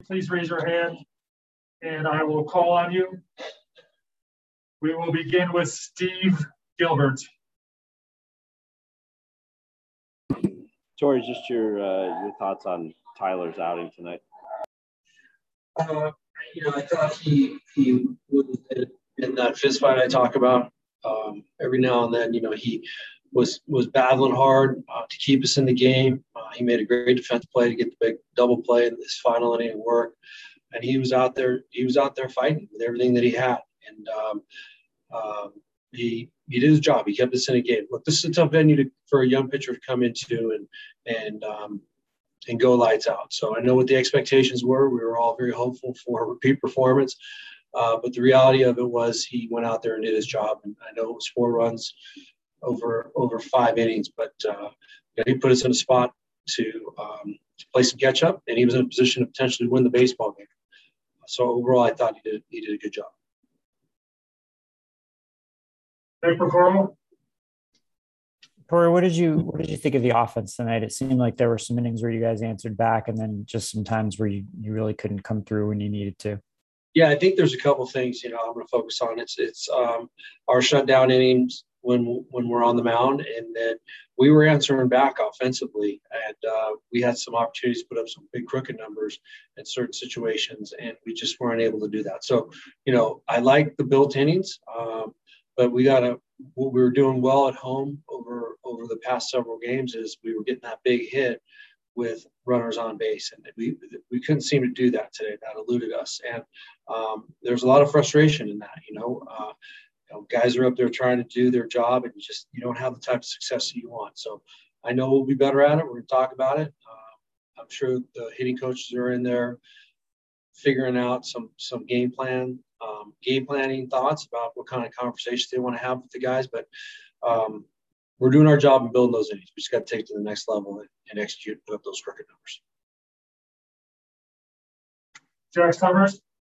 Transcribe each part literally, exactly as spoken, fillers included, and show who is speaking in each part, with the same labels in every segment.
Speaker 1: please raise your hand and I will call on you. We will begin with Steve Gilbert.
Speaker 2: Tori, just your uh, your thoughts on Tyler's outing tonight.
Speaker 3: Uh, you know, I thought he he was in that fist fight I talk about. Um, every now and then, you know, he was was battling hard uh, to keep us in the game. Uh, he made a great defense play to get the big double play in this final inning of work, and he was out there. He was out there fighting with everything that he had, and um, um, he he did his job. He kept us in a game. Look, this is a tough venue to, for a young pitcher to come into and and um, and go lights out. So I know what the expectations were. We were all very hopeful for a repeat performance. Uh, but the reality of it was he went out there and did his job. And I know it was four runs over over five innings, but uh, you know, he put us in a spot to, um, to play some catch up, and he was in a position to potentially win the baseball game. So overall, I thought he did he did a good job.
Speaker 1: Nick McCormick.
Speaker 4: Tori, what did you what did you think of the offense tonight? It seemed like there were some innings where you guys answered back, and then just some times where you, you really couldn't come through when you needed to.
Speaker 3: Yeah, I think there's a couple things, you know, I'm going to focus on. It's it's um, our shutdown innings when when we're on the mound, and then we were answering back offensively, and uh, we had some opportunities to put up some big crooked numbers in certain situations, and we just weren't able to do that. So, you know, I like the built innings, um, but we got to what we were doing well at home over over the past several games is we were getting that big hit with runners on base, and we we couldn't seem to do that today. That eluded us, and um, there's a lot of frustration in that. You know, uh, you know, guys are up there trying to do their job, and just you don't have the type of success that you want. So I know we'll be better at it. We're going to talk about it. Uh, I'm sure the hitting coaches are in there figuring out some some game plan, um, game planning thoughts about what kind of conversations they want to have with the guys, but. Um, We're doing our job in building those innings. We just got to take it to the next level and, and execute, put up those crooked numbers.
Speaker 1: Jack Summers.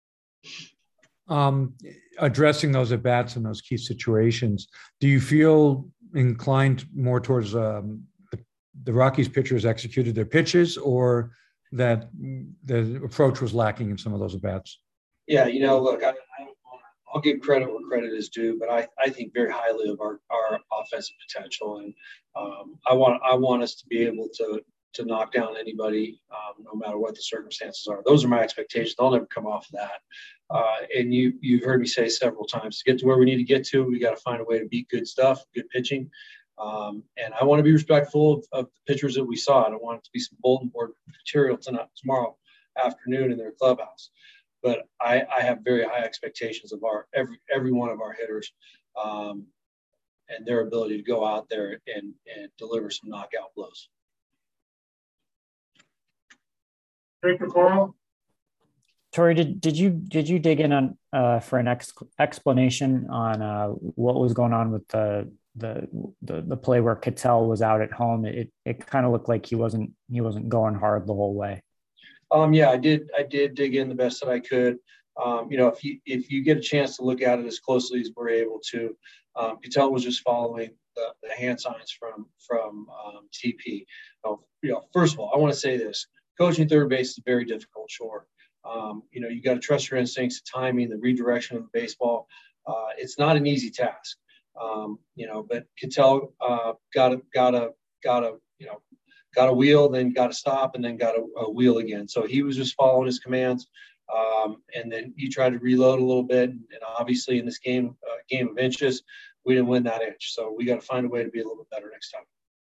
Speaker 5: Um, addressing those at bats in those key situations, do you feel inclined more towards um, the, the Rockies pitchers executed their pitches, or that the approach was lacking in some of those at bats?
Speaker 3: Yeah, you know, look, I, I I'll give credit where credit is due, but I, I think very highly of our, our offensive potential, and um, I want I want us to be able to to knock down anybody, um, no matter what the circumstances are. Those are my expectations. They'll never come off of that. Uh, and you you've heard me say several times, to get to where we need to get to, we got to find a way to beat good stuff, good pitching. Um, and I want to be respectful of, of the pitchers that we saw. I don't want it to be some bulletin board material tonight, tomorrow afternoon in their clubhouse. But I, I have very high expectations of our every every one of our hitters, um, and their ability to go out there and, and deliver some knockout blows.
Speaker 1: Nick McCormick.
Speaker 4: Tori, did did you did you dig in on uh, for an ex- explanation on uh, what was going on with the the the, the play where Ketel was out at home? It it kind of looked like he wasn't he wasn't going hard the whole way.
Speaker 3: Um, yeah, I did. I did dig in the best that I could. Um, you know, if you if you get a chance to look at it as closely as we're able to, um, Ketel was just following the, the hand signs from from um, T P. Uh, you know, first of all, I want to say this: coaching third base is a very difficult chore. Um, you know, you got to trust your instincts, the timing, the redirection of the baseball. Uh, it's not an easy task. Um, you know, but Ketel uh, got a got a got a you know. got a wheel, then got to stop, and then got a, a wheel again. So he was just following his commands, um, and then he tried to reload a little bit. And obviously, in this game, uh, game of inches, we didn't win that inch. So we got to find a way to be a little bit better next time.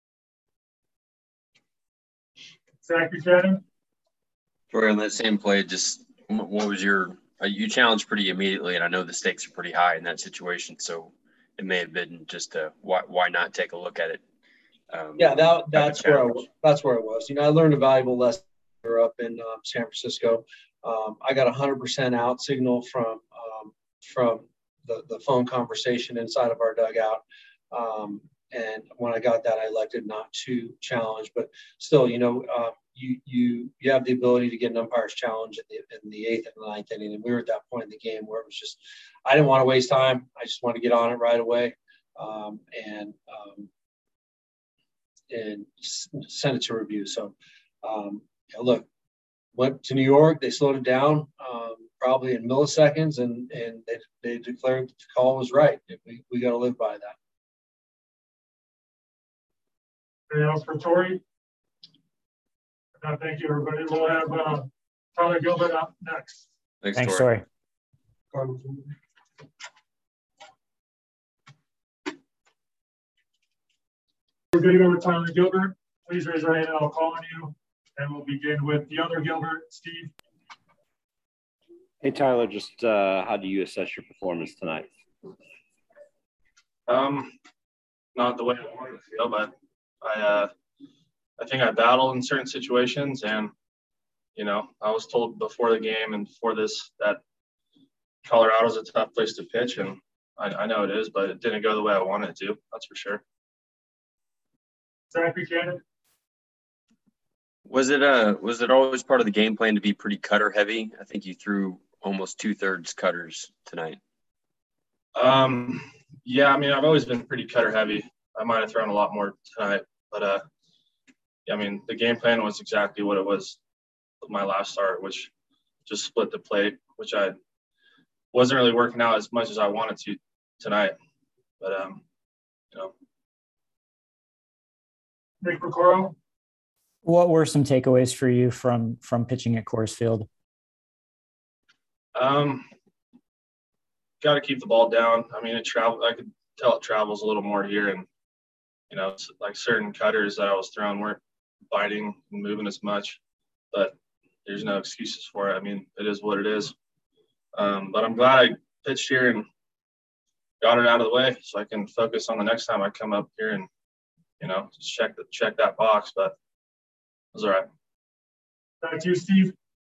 Speaker 1: Zach Buchanan.
Speaker 6: Troy, on that same play, just what was your uh, – you challenged pretty immediately, and I know the stakes are pretty high in that situation. So it may have been just a, why, why not take a look at it? Um,
Speaker 3: yeah, that, that's where I, that's where I was. You know, I learned a valuable lesson up in um, San Francisco. Um, I got a hundred percent out signal from um, from the, the phone conversation inside of our dugout. Um, and when I got that, I elected not to challenge. But still, you know, uh, you you you have the ability to get an umpire's challenge in the, in the eighth and the ninth inning, and we were at that point in the game where it was just, I didn't want to waste time. I just wanted to get on it right away. Um, and um, and send it to review. So, um, you know, look, went to New York. They slowed it down um, probably in milliseconds, and and they, they declared that the call was right. We we got to live by that.
Speaker 1: Anything else for Tori? Uh, thank you, everybody. We'll have uh, Tyler Gilbert up next.
Speaker 6: Thanks,
Speaker 4: Thanks,
Speaker 6: Tori.
Speaker 4: Tori.
Speaker 1: We're going to go with Tyler Gilbert. Please raise your hand and I'll call on you. And we'll begin with the other Gilbert, Steve.
Speaker 2: Hey, Tyler, just uh, how do you assess your performance tonight?
Speaker 7: Um, not the way I wanted to feel, but I, uh, I think I battled in certain situations, and you know, I was told before the game and before this that Colorado's a tough place to pitch, and I, I know it is, but it didn't go the way I wanted it to. That's for sure.
Speaker 1: Zach Buchanan.
Speaker 6: Was it uh was it always part of the game plan to be pretty cutter heavy? I think you threw almost two thirds cutters tonight.
Speaker 7: Um, yeah, I mean, I've always been pretty cutter heavy. I might have thrown a lot more tonight, but uh, yeah, I mean, the game plan was exactly what it was with my last start, which just split the plate, which I wasn't really working out as much as I wanted to tonight. But um, you know.
Speaker 1: Nick Piecoro.
Speaker 4: What were some takeaways for you from from pitching at Coors Field?
Speaker 7: Um, got to keep the ball down. I mean, it travel. I could tell it travels a little more here, and you know, it's like certain cutters that I was throwing weren't biting and moving as much. But there's no excuses for it. I mean, it is what it is. Um, but I'm glad I pitched here and got it out of the way, so I can focus on the next time I come up here and you know just check the check that box. But it was all right.
Speaker 1: Back to you, Steve.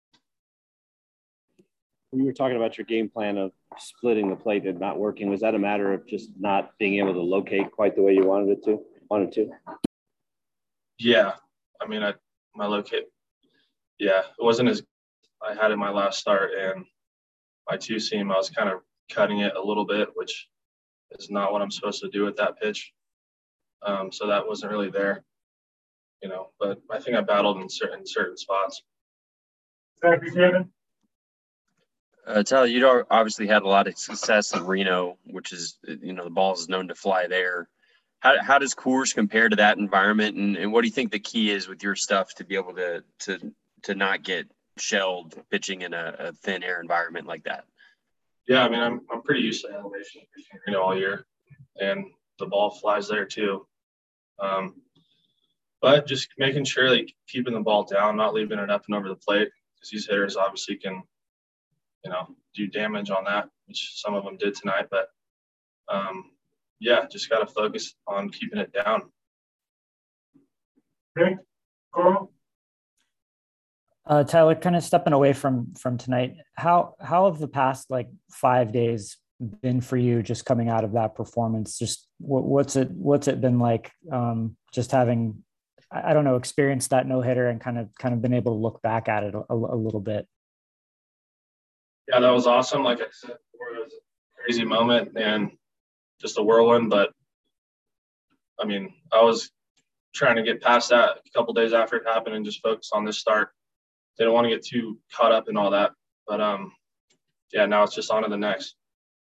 Speaker 2: You were talking about your game plan of splitting the plate and not working. Was that a matter of just not being able to locate quite the way you wanted it to? Wanted to?
Speaker 7: Yeah, I mean, I my locate. Yeah, it wasn't as I had in my last start, and my two seam, I was kind of cutting it a little bit, which is not what I'm supposed to do with that pitch. Um, so that wasn't really there, you know. But I think I battled in certain certain spots.
Speaker 1: Zach Buchanan.
Speaker 6: Uh, Tyler, you obviously had a lot of success in Reno, which is, you know, the ball is known to fly there. How how does Coors compare to that environment, and, and what do you think the key is with your stuff to be able to to to not get shelled pitching in a, a thin air environment like that?
Speaker 7: Yeah, I mean, I'm I'm pretty used to elevation pitching, you know, all year, and the ball flies there too. Um, but just making sure like keeping the ball down, not leaving it up and over the plate, because these hitters obviously can, you know, do damage on that, which some of them did tonight. But um, yeah, just got to focus on keeping it down.
Speaker 1: Nick, Carl.
Speaker 4: Uh, Tyler, kind of stepping away from from tonight, how how have the past like five days been for you? Just coming out of that performance, just what, what's it what's it been like? Um, just having, I don't know, experienced that no hitter and kind of kind of been able to look back at it a, a little bit.
Speaker 7: Yeah, that was awesome. Like I said before, it was a crazy moment and just a whirlwind. But I mean, I was trying to get past that a couple days after it happened and just focus on this start. Didn't want to get too caught up in all that. But um, yeah, now it's just on to the next.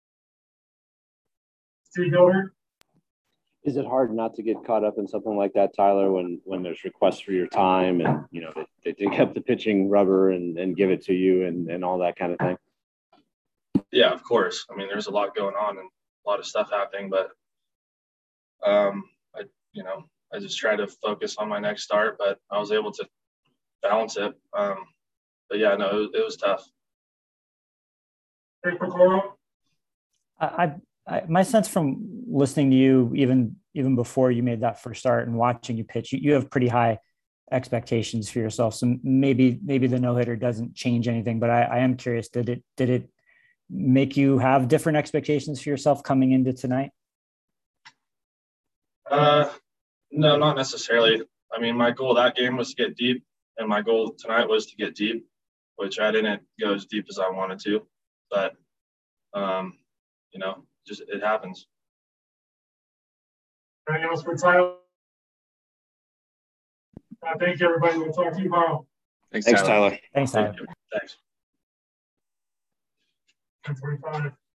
Speaker 1: Steve Gilbert.
Speaker 2: Is it hard not to get caught up in something like that, Tyler, when when there's requests for your time and, you know, they, they dig up the pitching rubber and, and give it to you and, and all that kind of thing?
Speaker 7: Yeah, of course. I mean, there's a lot going on and a lot of stuff happening, but um, I, you know, I just tried to focus on my next start, but I was able to balance it. Um, but yeah, no, it was, it was tough.
Speaker 1: Nick Piecoro.
Speaker 4: I, I, my sense from listening to you, even even before you made that first start and watching you pitch, you, you have pretty high expectations for yourself. So maybe maybe the no hitter doesn't change anything, but I, I am curious. Did it did it make you have different expectations for yourself coming into tonight?
Speaker 7: Uh, no, not necessarily. I mean, my goal that game was to get deep, and my goal tonight was to get deep, which I didn't go as deep as I wanted to. But um, you know, just it happens.
Speaker 1: Anything else for Tyler? Uh, thank you, everybody. We'll talk to you tomorrow.
Speaker 6: Thanks,
Speaker 2: Thanks,
Speaker 6: Tyler.
Speaker 2: Tyler.
Speaker 4: Thanks, Tyler.
Speaker 3: Thanks.
Speaker 1: ten forty-five.